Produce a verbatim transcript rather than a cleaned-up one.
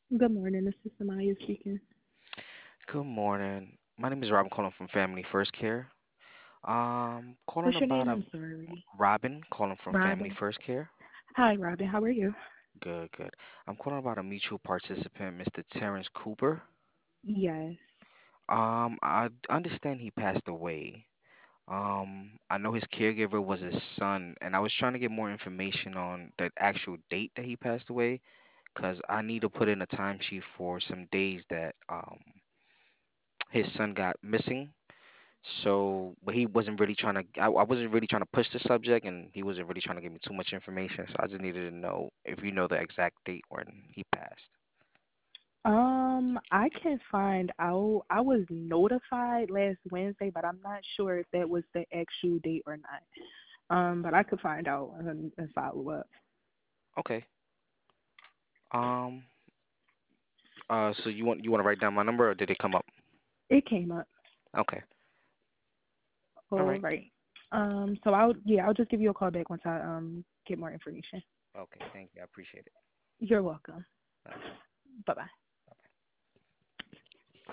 Good morning, this is Samaya speaking. Good morning. My name is Rob. I'm calling from Family First Care. Um, calling What's your about name? a I'm sorry. Robin, calling from Family Robin. First Care. Hi, Robin. How are you? Good, good. I'm calling about a mutual participant, Mister Terrence Cooper. Yes. Um, I understand he passed away. Um, I know his caregiver was his son, and I was trying to get more information on the actual date that he passed away, because I need to put in a timesheet for some days that um his son got missing. So, but he wasn't really trying to. I, I wasn't really trying to push the subject, and he wasn't really trying to give me too much information. So I just needed to know if you know the exact date when he passed. Um, I can find out. I was notified last Wednesday, but I'm not sure if that was the actual date or not. Um, but I could find out and, and follow up. Okay. Um. Uh. So you want you want to write down my number, or did it come up? It came up. Okay. All All right. right. Um, so I'll yeah, I'll just give you a call back once I um get more information. Okay. Thank you. I appreciate it. You're welcome. Bye. Bye bye.